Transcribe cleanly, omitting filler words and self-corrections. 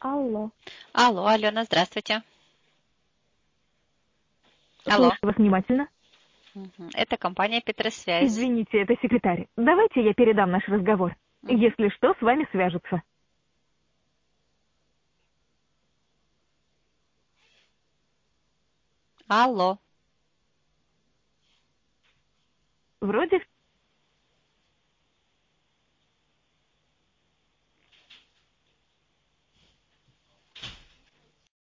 Алло. Алло, Алена, здравствуйте. Алло. Слушаю вас внимательно. Это компания Петросвязь. Извините, это секретарь. Давайте я передам наш разговор. Если что, с вами свяжутся. Алло. Вроде